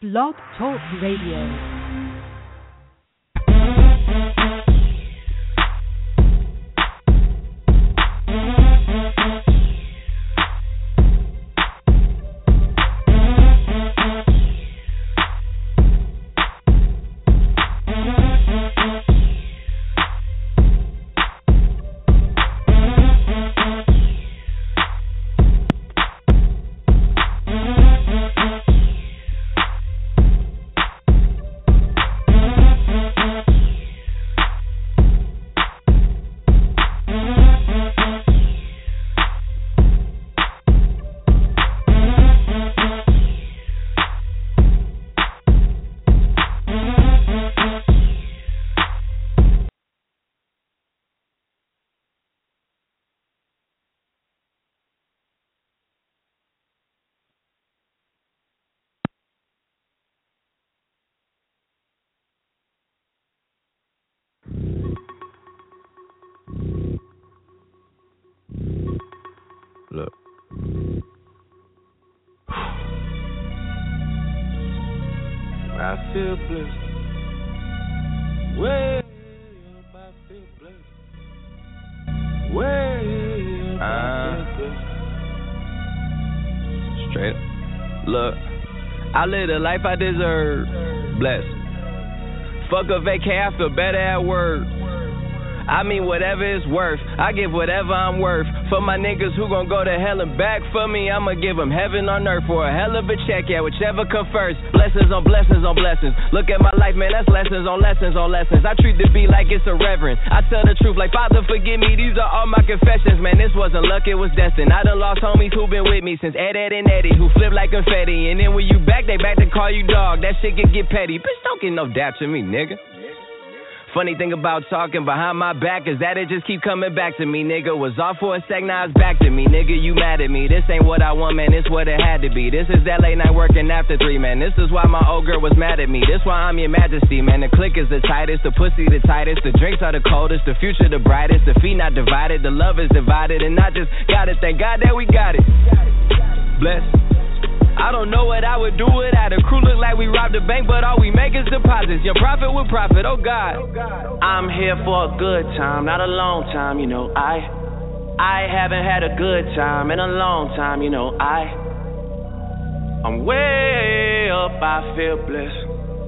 Blog Talk Radio. Look. I feel blessed. Way up, I feel blessed. Way up, I feel blessed. Straight up. Look, I live the life I deserve. Blessed. Fuck a vacay, I feel better at work. I mean whatever it's worth, I give whatever I'm worth. For my niggas who gon' go to hell and back for me, I'ma give them heaven on earth for a hell of a check, yeah, whichever come first. Blessings on blessings on blessings. Look at my life, man, that's lessons on lessons on lessons. I treat the beat like it's a reverend. I tell the truth like, Father, forgive me, these are all my confessions. Man, this wasn't luck, it was destined. I done lost homies who been with me since Ed and Eddie, who flip like confetti. And then when you back, they back to call you dog. That shit can get petty. Bitch, don't get no dap to me, nigga. Funny thing about talking behind my back is that it just keep coming back to me, nigga. Was off for a sec, now it's back to me, nigga. You mad at me? This ain't what I want, man. This what it had to be. This is that late night working after 3, man. This is why my old girl was mad at me. This why I'm your majesty, man. The click is the tightest, the pussy the tightest, the drinks are the coldest, the future the brightest, the feet not divided, the love is divided, and I just gotta thank God that we got it. Bless. I don't know what I would do without a crew. Look like we robbed a bank, but all we make is deposits. Your profit with profit, oh God. I'm here for a good time, not a long time, you know. I haven't had a good time in a long time, you know. I'm way up, I feel blessed.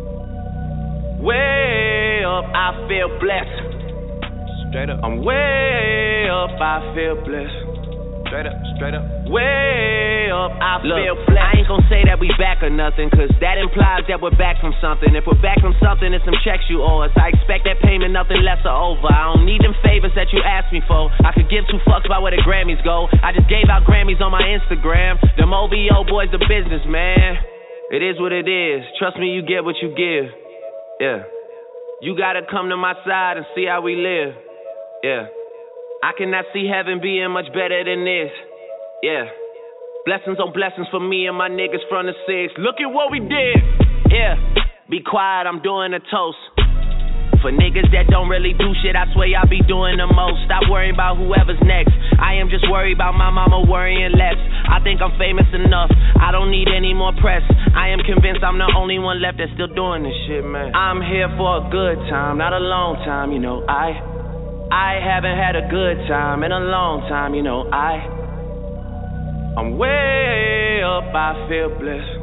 Way up, I feel blessed. Straight up. I'm way up, I feel blessed. Straight up. Way up, I feel blessed. I ain't gon' say that we back or nothing, cause that implies that we're back from something. If we're back from something, it's some checks you owe us. I expect that payment, nothing less or over. I don't need them favors that you asked me for. I could give 2 fucks about where the Grammys go. I just gave out Grammys on my Instagram. Them OVO boys, the business, man. It is what it is. Trust me, you get what you give. Yeah. You gotta come to my side and see how we live. Yeah. I cannot see heaven being much better than this. Yeah. Blessings on blessings for me and my niggas from the 6. Look at what we did. Yeah. Be quiet, I'm doing a toast. For niggas that don't really do shit, I swear I be doing the most. Stop worrying about whoever's next. I am just worried about my mama worrying less. I think I'm famous enough, I don't need any more press. I am convinced I'm the only one left that's still doing this shit, man. I'm here for a good time, not a long time, you know. I haven't had a good time in a long time, you know. I'm way up, I feel blessed.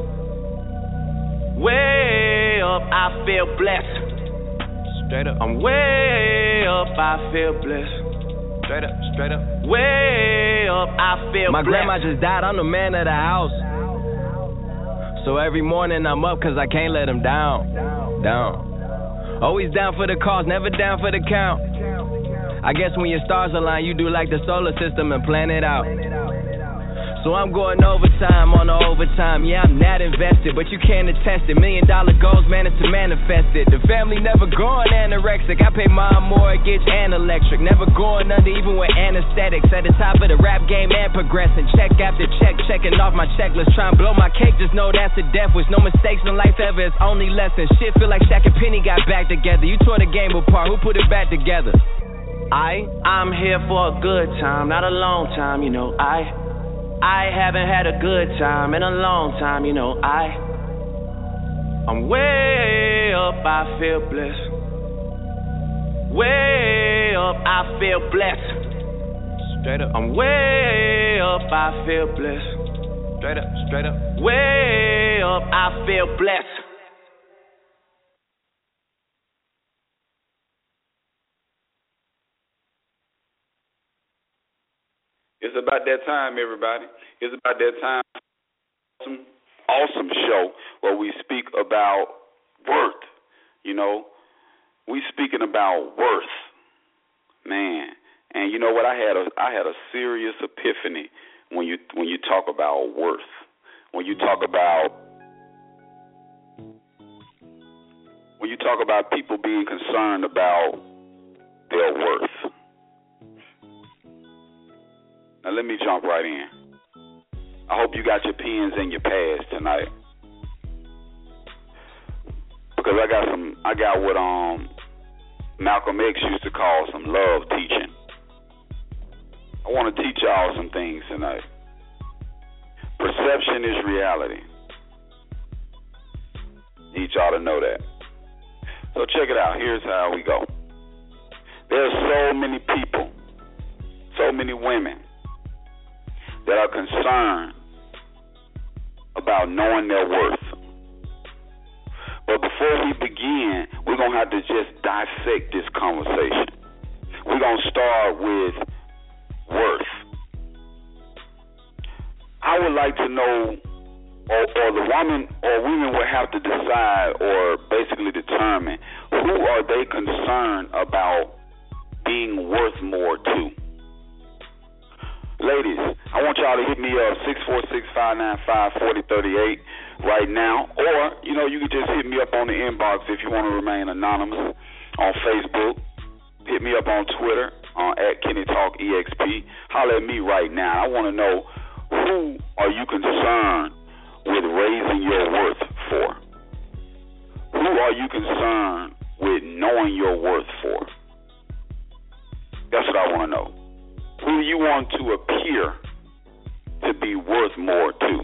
Way up, I feel blessed. Straight up. I'm way up, I feel blessed. Straight up. Way up, I feel blessed. My grandma just died, I'm the man of the house. So every morning I'm up cause I can't let him down. Always down for the cause, never down for the count. I guess when your stars align, you do like the solar system and plan it out. So I'm going overtime on the overtime. Yeah, I'm not invested, but you can't attest it. $1 million goals, managed to manifest it. The family never going anorexic. I pay my mortgage and electric. Never going under even with anesthetics. At the top of the rap game and progressing. Check after check, checking off my checklist. Try and blow my cake, just know that's a death wish. No mistakes in life ever, it's only lessons. Shit feel like Shaq and Penny got back together. You tore the game apart, who put it back together? I'm here for a good time, not a long time, you know. I haven't had a good time in a long time, you know. I'm way up, I feel blessed. Way up, I feel blessed. Straight up. I'm way up, I feel blessed. Straight up, straight up. Way up, I feel blessed. It's about that time, everybody. It's about that time. Awesome show where we speak about worth. You know, we speaking about worth, man. And you know what? I had a serious epiphany when you talk about worth. When you talk about people being concerned about their worth. Now let me jump right in. I hope you got your pens and your pads tonight, because I got what Malcolm X used to call some love teaching. I want to teach y'all some things tonight. Perception is reality. Need y'all to know that. So check it out. Here's how we go. There's so many people, so many women that are concerned about knowing their worth. But before we begin, we're going to have to just dissect this conversation. We're going to start with worth. I would like to know, or the woman or women will have to decide or basically determine, who are they concerned about being worth more to? Ladies, I want y'all to hit me up, 646-595-4038 right now. Or, you can just hit me up on the inbox if you want to remain anonymous on Facebook. Hit me up on Twitter at KennyTalkEXP. Holler at me right now. I want to know, who are you concerned with raising your worth for? Who are you concerned with knowing your worth for? That's what I want to know. Who do you want to appear to be worth more to?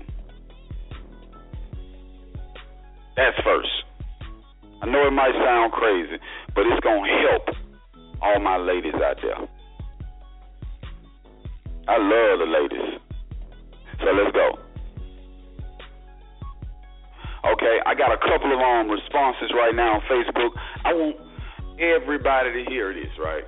That's first. I know it might sound crazy, but it's going to help all my ladies out there. I love the ladies. So let's go. Okay, I got a couple of responses right now on Facebook. I want everybody to hear this, right?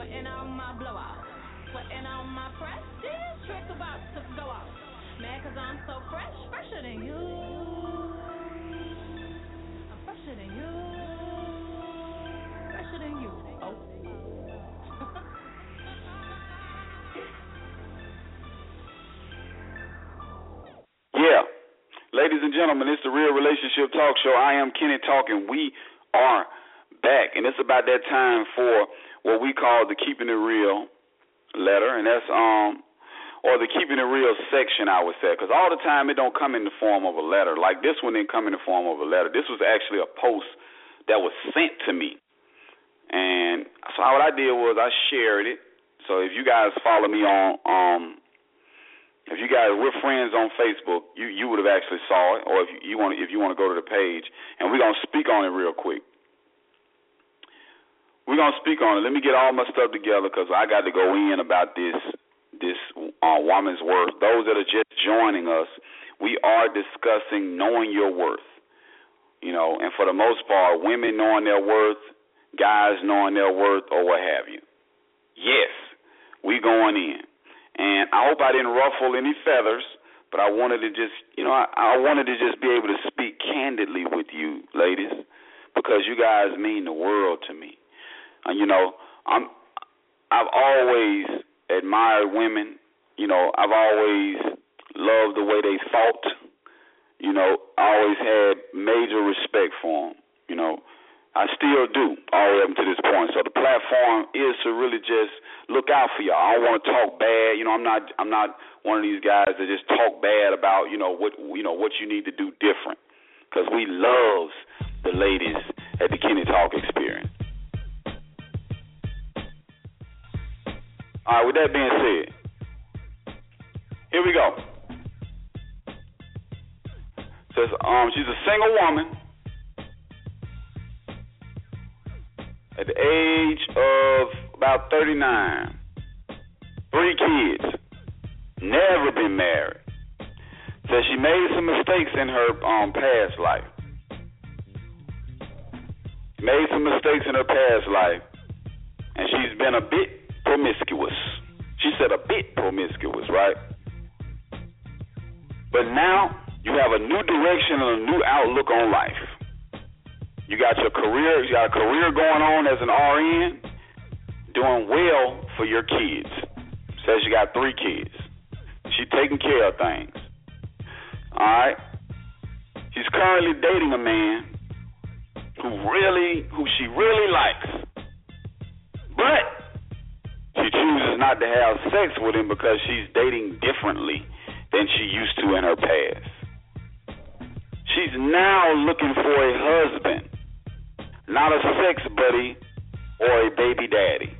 Sweating on my blowout. Sweating on my prestige. Trick about to go out. Mad cause I'm so fresh. Fresher than you. I'm fresher than you. Fresher than you. Oh. Yeah. Ladies and gentlemen, it's the Real Relationship Talk Show. I am Kenny Talking. We are back, and it's about that time for what we call the Keeping It Real letter, and that's or the Keeping It Real section, I would say, because all the time it don't come in the form of a letter. Like this one didn't come in the form of a letter. This was actually a post that was sent to me, and so what I did was I shared it. So if you guys follow me on if you guys we're friends on Facebook, you would have actually saw it, or if you want to go to the page, and we're gonna speak on it real quick. We're gonna speak on it. Let me get all my stuff together because I got to go in about this woman's worth. Those that are just joining us, we are discussing knowing your worth. You know, and for the most part, women knowing their worth, guys knowing their worth, or what have you. Yes, we going in. And I hope I didn't ruffle any feathers, but I wanted to just, I wanted to just be able to speak candidly with you, ladies, because you guys mean the world to me. I've always admired women. I've always loved the way they fought. I always had major respect for them. I still do all the way up to this point. So the platform is to really just look out for y'all. I don't want to talk bad. I'm not one of these guys that just talk bad about what you need to do different, because we love the ladies at the Kenny Talk Experience. All right, with that being said, here we go. It says she's a single woman at the age of about 39, 3 kids, never been married. Says she made some mistakes in her past life. Made some mistakes in her past life, and she's been a bit promiscuous. She said a bit promiscuous, right? But now you have a new direction and a new outlook on life. You got a career going on as an RN, doing well for your kids. Says you got 3 kids. She's taking care of things. All right? She's currently dating a man who she really likes. But she chooses not to have sex with him because she's dating differently than she used to in her past. She's now looking for a husband, not a sex buddy or a baby daddy.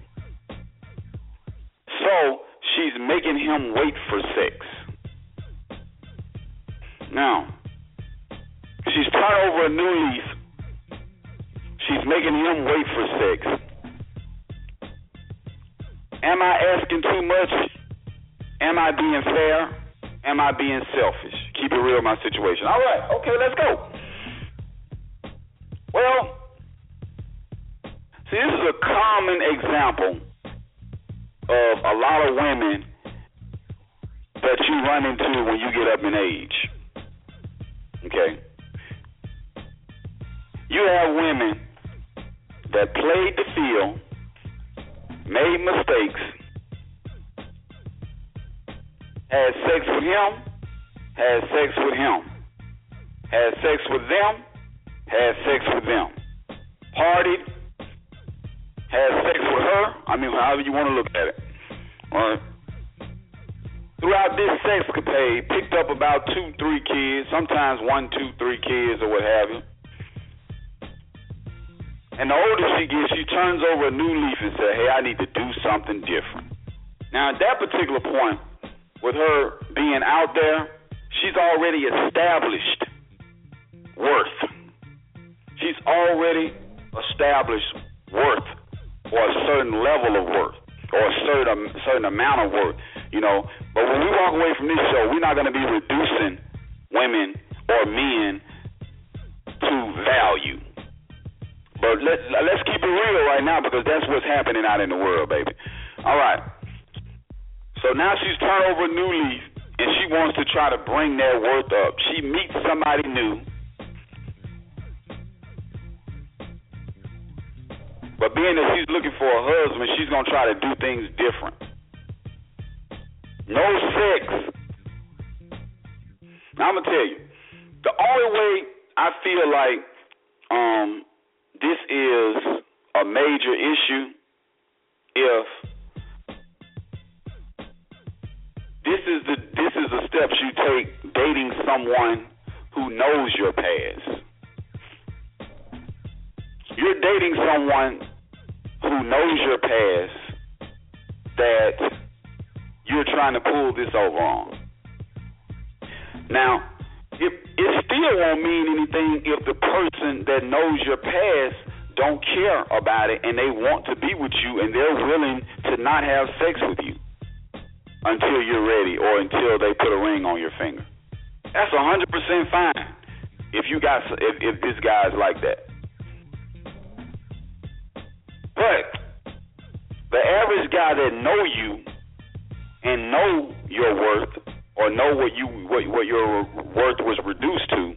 So she's making him wait for sex. Now, she's turned over a new leaf. She's making him wait for sex. Am I asking too much? Am I being fair? Am I being selfish? Keep it real in my situation. All right, okay, let's go. Well, see, this is a common example of a lot of women that you run into when you get up in age. Okay? You have women that played the field, made mistakes, had sex with him, had sex with him, had sex with them, had sex with them, partied, had sex with her, however you want to look at it. All right. Throughout this sexcapade, picked up about 2-3 kids, sometimes 1, 2, 3 kids or what have you. And the older she gets, she turns over a new leaf and says, hey, I need to do something different. Now, at that particular point, with her being out there, she's already established worth. She's already established worth, or a certain level of worth, or a certain amount of worth, But when we walk away from this show, we're not going to be reducing women or men to value. But let's keep it real right now because that's what's happening out in the world, baby. All right. So now she's turned over a new leaf, and she wants to try to bring their worth up. She meets somebody new. But being that she's looking for a husband, she's going to try to do things different. No sex. Now, I'm going to tell you, the only way I feel like this is a major issue if this is the steps you take dating someone who knows your past. You're dating someone who knows your past that you're trying to pull this over on. Now, it still won't mean anything if the person that knows your past don't care about it and they want to be with you and they're willing to not have sex with you until you're ready or until they put a ring on your finger. That's 100% fine if this guy's like that. But the average guy that know you and know your worth or know what your worth was reduced to,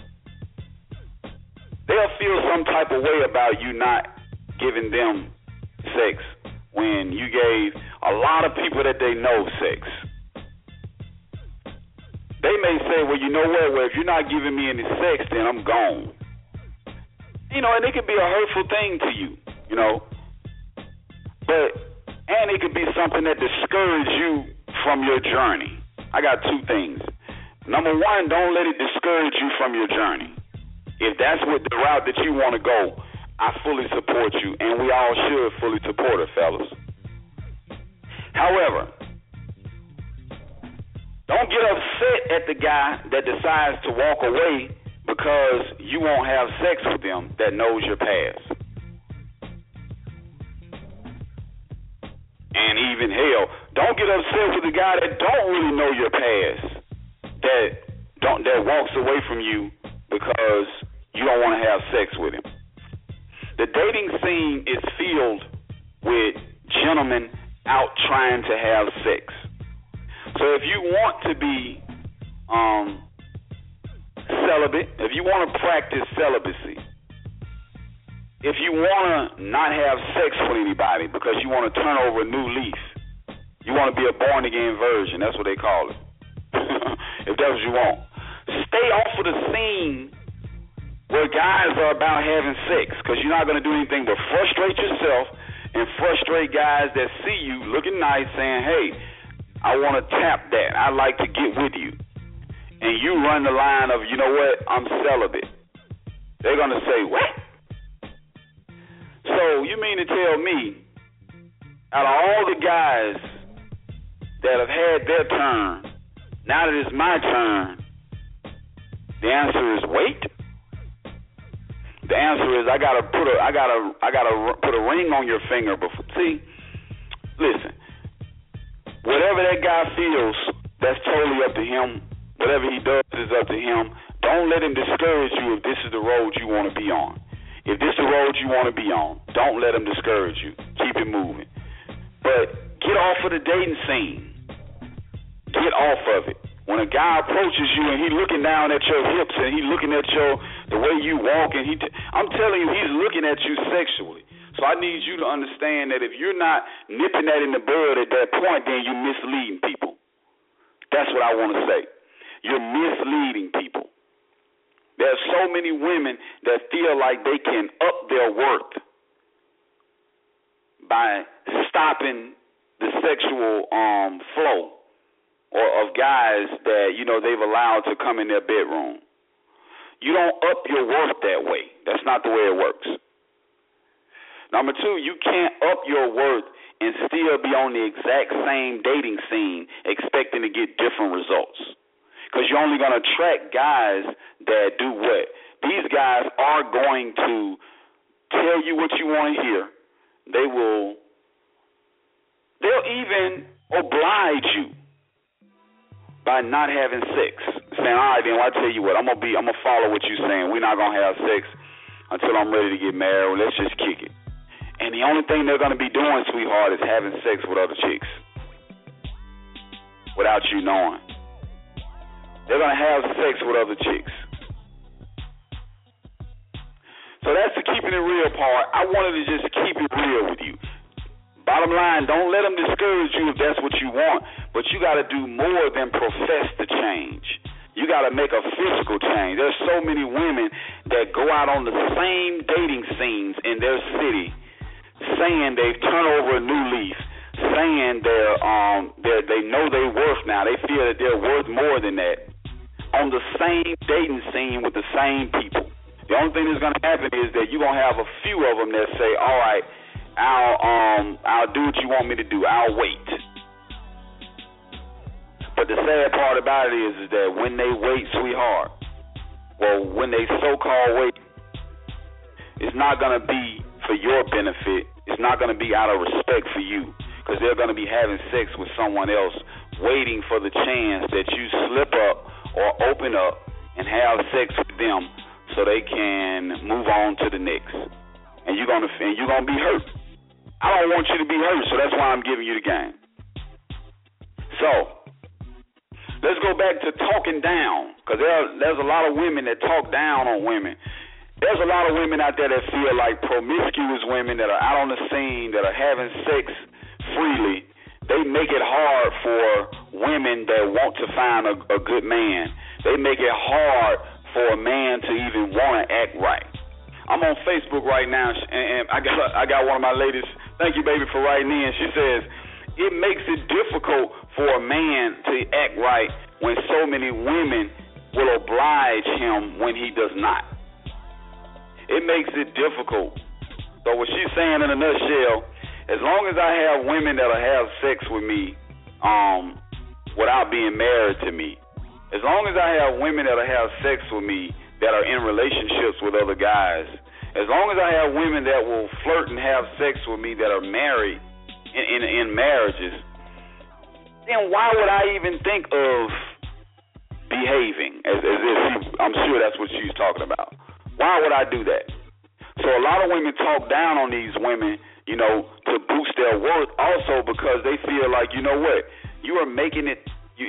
they'll feel some type of way about you not giving them sex when you gave a lot of people that they know sex. They may say, well, you know what? Well, if you're not giving me any sex, then I'm gone. You know, and it could be a hurtful thing to you, you know. And it could be something that discourages you from your journey. I got two things. Number one, don't let it discourage you from your journey. If that's what the route that you want to go, I fully support you, and we all should fully support it, fellas. However, don't get upset at the guy that decides to walk away because you won't have sex with him that knows your past. And even hell, don't get upset with the guy that don't really know your past, that walks away from you because you don't want to have sex with him. The dating scene is filled with gentlemen out trying to have sex. So if you want to be celibate, if you want to practice celibacy, if you want to not have sex with anybody because you want to turn over a new leaf, you want to be a born-again virgin, that's what they call it, if that's what you want, stay off of the scene where guys are about having sex because you're not going to do anything but frustrate yourself and frustrate guys that see you looking nice saying, hey, I want to tap that. I'd like to get with you. And you run the line of, you know what, I'm celibate. They're going to say, what? So you mean to tell me, out of all the guys that have had their turn, now that it's my turn, the answer is wait. The answer is I gotta put a ring on your finger before. See, listen. Whatever that guy feels, that's totally up to him. Whatever he does is up to him. Don't let him discourage you if this is the road you want to be on. If this is the road you want to be on, don't let him discourage you. Keep it moving. But get off of the dating scene. Get off of it. When a guy approaches you and he's looking down at your hips and he's looking at the way you walk, and I'm telling you, he's looking at you sexually. So I need you to understand that if you're not nipping that in the bud at that point, then you're misleading people. That's what I want to say. You're misleading people. There's so many women that feel like they can up their worth by stopping the sexual flow or of guys that, you know, they've allowed to come in their bedroom. You don't up your worth that way. That's not the way it works. Number two, you can't up your worth and still be on the exact same dating scene expecting to get different results. Because you're only going to attract guys that do what? These guys are going to tell you what you want to hear. They'll even oblige you by not having sex. Saying, all right, then, well, I tell you what, I'm gonna follow what you're saying. We're not gonna have sex. until I'm ready to get married. Well, let's just kick it. And the only thing they're going to be doing, sweetheart, is having sex with other chicks without you knowing. They're going to have sex with other chicks. So that's the keeping it real part. I wanted to just keep it real with you. Bottom line, don't let them discourage you if that's what you want, but you got to do more than profess to change. You got to make a physical change. There's so many women that go out on the same dating scenes in their city saying they've turned over a new leaf, saying they know their worth now. They feel that they're worth more than that on the same dating scene with the same people. The only thing that's going to happen is that you're going to have a few of them that say, all right, I'll do what you want me to do. I'll wait. But the sad part about it is that when they wait, sweetheart, well, when they so-called wait, it's not going to be for your benefit. It's not going to be out of respect for you, because they're going to be having sex with someone else, waiting for the chance that you slip up or open up and have sex with them so they can move on to the next. And you're going to be hurt. I don't want you to be hurt, so that's why I'm giving you the game. So let's go back to talking down, because there's a lot of women that talk down on women. There's a lot of women out there that feel like promiscuous women that are out on the scene, that are having sex freely. They make it hard for women that want to find a good man. They make it hard for a man to even want to act right. I'm on Facebook right now, and I got one of my ladies. Thank you, baby, for writing in. She says, it makes it difficult for a man to act right when so many women will oblige him when he does not. It makes it difficult. So what she's saying in a nutshell, as long as I have women that'll have sex with me without being married to me, as long as I have women that'll have sex with me that are in relationships with other guys, as long as I have women that will flirt and have sex with me that are married in marriages, then why would I even think of behaving as if I'm sure that's what she's talking about. Why would I do that? So a lot of women talk down on these women, to boost their worth, also because they feel like, you know what, you're making it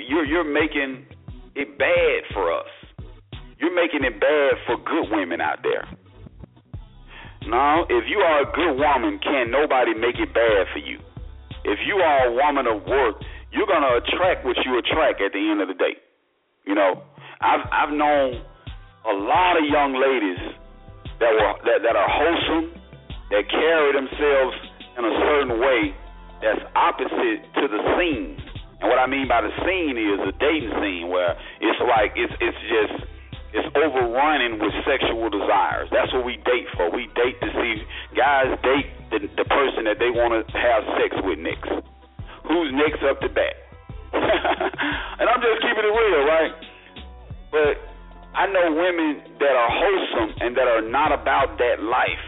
bad for us. You're making it bad for good women out there. No, if you are a good woman, can't nobody make it bad for you. If you are a woman of worth, you're going to attract what you attract at the end of the day. I've known a lot of young ladies that are wholesome, that carry themselves in a certain way that's opposite to the scene. And what I mean by the scene is a dating scene where it's like it's overrunning with sexual desires. That's what we date for. We date to see guys date the person that they want to have sex with next. Who's next up to bat? And I'm just keeping it real, right? But I know women that are wholesome and that are not about that life.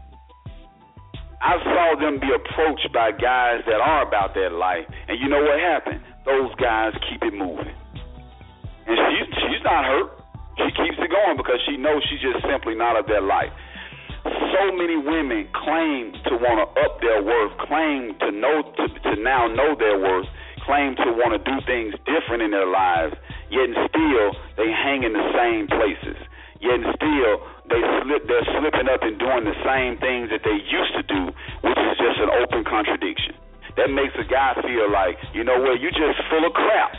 I saw them be approached by guys that are about that life, and you know what happened? Those guys keep it moving. And she's not hurt. She keeps it going because she knows she's just simply not of that life. So many women claim to want to up their worth, claim to now know their worth, claim to want to do things different in their lives, yet and still they hang in the same places. Yet and still they're slipping up and doing the same things that they used to do, which is just an open contradiction. That makes a guy feel like, you know what, you just full of crap.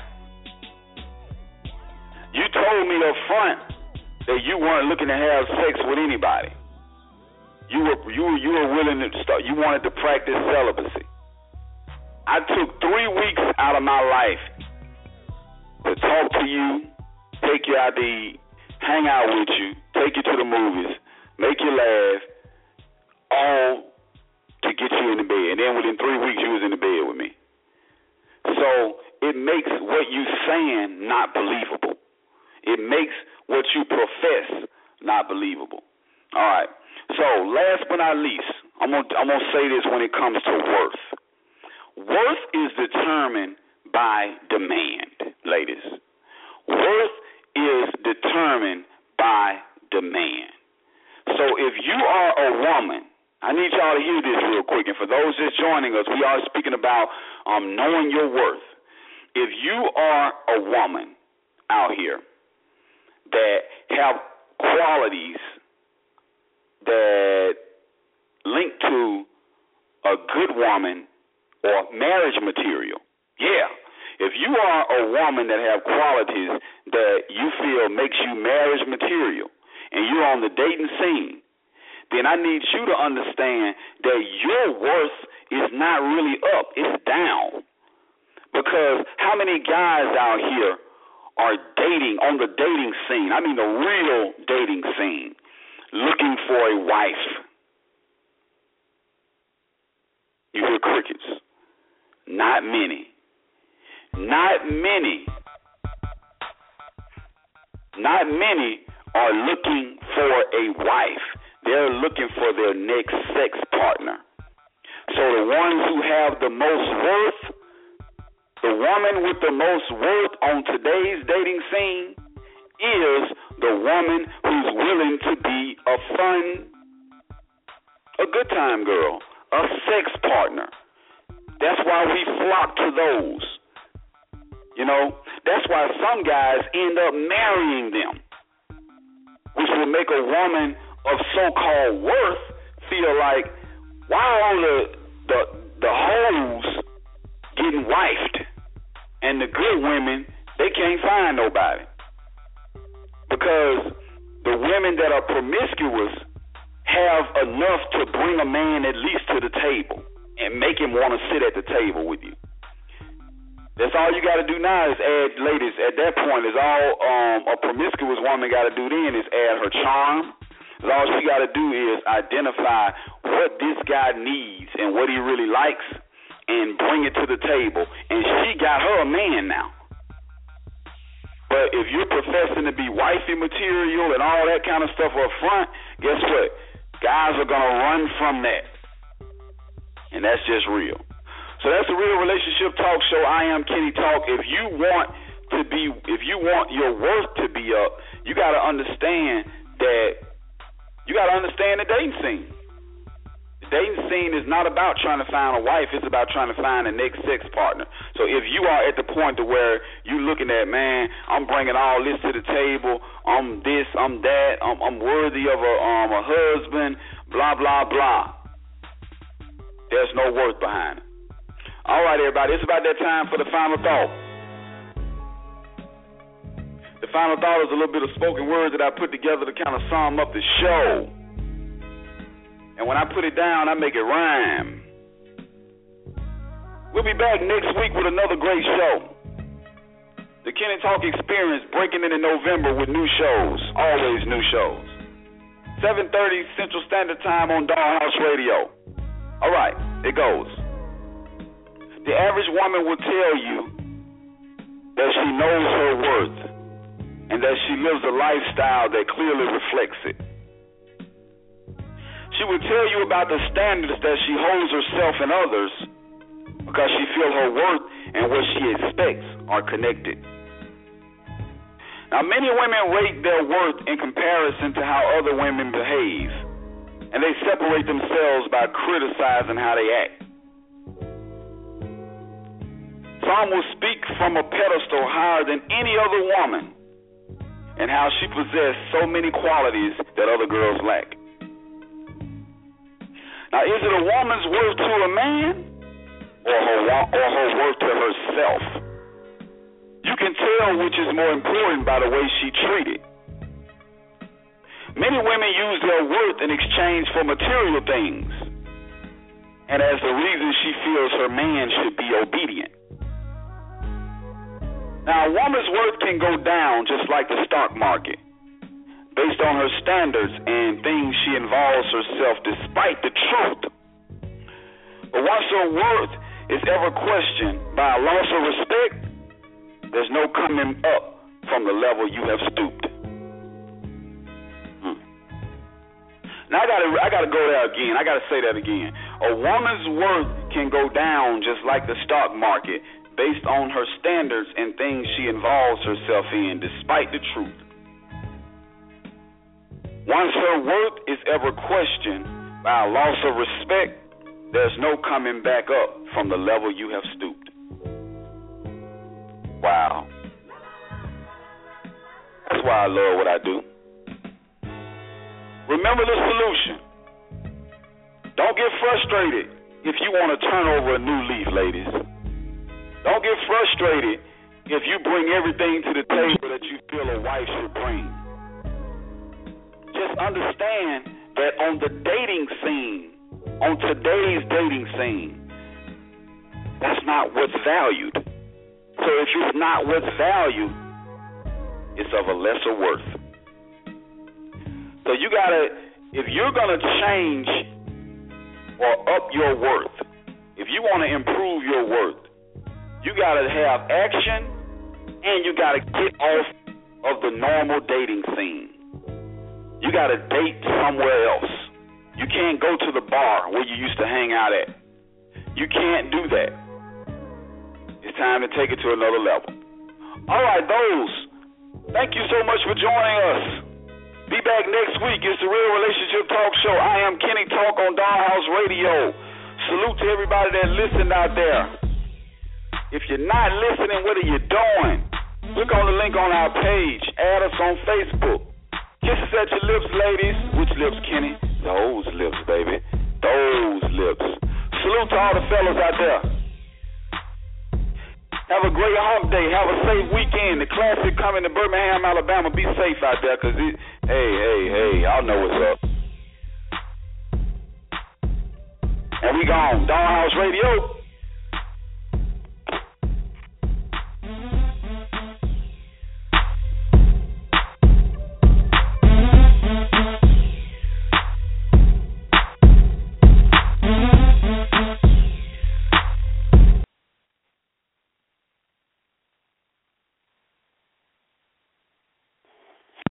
You told me up front that you weren't looking to have sex with anybody. You were willing to start. You wanted to practice celibacy. I took 3 weeks out of my life to talk to you, take you out to eat, hang out with you, take you to the movies, make you laugh, all to get you in the bed. And then within 3 weeks, you was in the bed with me. So it makes what you saying not believable. It makes what you profess not believable. All right. So last but not least, I'm gonna say this when it comes to worth. Worth is determined by demand, ladies. Worth is determined by demand. So if you are a woman, I need y'all to hear this real quick. And for those just joining us, we are speaking about knowing your worth. If you are a woman out here that have qualities that link to a good woman or marriage material, yeah. If you are a woman that have qualities that you feel makes you marriage material and you're on the dating scene, then I need you to understand that your worth is not really up, it's down. Because how many guys out here are dating on the dating scene, I mean the real dating scene, looking for a wife? You hear crickets. Not many. Not many. Not many are looking for a wife. They're looking for their next sex partner. So the ones who have the most worth, the woman with the most worth on today's dating scene is the woman who's willing to be a good time girl, a sex partner. That's why we flock to those. You know, that's why some guys end up marrying them, which will make a woman of so-called worth feel like, why are the hoes getting wifed and the good women, they can't find nobody? Because the women that are promiscuous have enough to bring a man at least to the table and make him want to sit at the table with you. That's all you got to do now is add, ladies, at that point is all a promiscuous woman got to do then is add her charm. All she got to do is identify what this guy needs and what he really likes and bring it to the table. And she got her a man now. But if you're professing to be wifey material and all that kind of stuff up front, guess what? Guys are going to run from that. And that's just real. So that's the Real Relationship Talk Show. I am Kenny Talk. If you want your worth to be up, you got to understand the dating scene. The dating scene is not about trying to find a wife. It's about trying to find a next sex partner. So if you are at the point to where you looking at, man, I'm bringing all this to the table. I'm this, I'm that. I'm worthy of a husband. Blah blah blah. There's no worth behind it. All right, everybody, it's about that time for the final thought. The final thought is a little bit of spoken words that I put together to kind of sum up the show. And when I put it down, I make it rhyme. We'll be back next week with another great show. The Kenny Talk Experience breaking into November with new shows, always new shows. 7:30 Central Standard Time on Dollhouse Radio. All right, it goes. The average woman will tell you that she knows her worth and that she lives a lifestyle that clearly reflects it. She will tell you about the standards that she holds herself and others because she feels her worth and what she expects are connected. Now, many women rate their worth in comparison to how other women behave, and they separate themselves by criticizing how they act. Some will speak from a pedestal higher than any other woman and how she possessed so many qualities that other girls lack. Now, is it a woman's worth to a man or her worth to herself? You can tell which is more important by the way she treated. Many women use their worth in exchange for material things and as the reason she feels her man should be obedient. Now, a woman's worth can go down just like the stock market, based on her standards and things she involves herself despite the truth. But once her worth is ever questioned by a loss of respect, there's no coming up from the level you have stooped. Now, I gotta go there again. I gotta say that again. A woman's worth can go down just like the stock market, based on her standards and things she involves herself in, despite the truth. Once her worth is ever questioned by a loss of respect, there's no coming back up from the level you have stooped. Wow. That's why I love what I do. Remember the solution. Don't get frustrated if you want to turn over a new leaf, ladies. Don't get frustrated if you bring everything to the table that you feel a wife should bring. Just understand that on the dating scene, on today's dating scene, that's not what's valued. So if it's not what's valued, it's of a lesser worth. So you gotta, if you're gonna change or up your worth, if you want to improve your worth, you gotta have action and you gotta get off of the normal dating scene. You gotta date somewhere else. You can't go to the bar where you used to hang out at. You can't do that. It's time to take it to another level. All right, those. Thank you so much for joining us. Be back next week. It's the Real Relationship Talk Show. I am Kenny Talk on Dollhouse Radio. Salute to everybody that listened out there. If you're not listening, what are you doing? Click on the link on our page. Add us on Facebook. Kisses at your lips, ladies. Which lips, Kenny? Those lips, baby. Those lips. Salute to all the fellas out there. Have a great hump day. Have a safe weekend. The Classic coming to Birmingham, Alabama. Be safe out there, because hey, y'all know what's up. And we gone. Dollhouse Radio.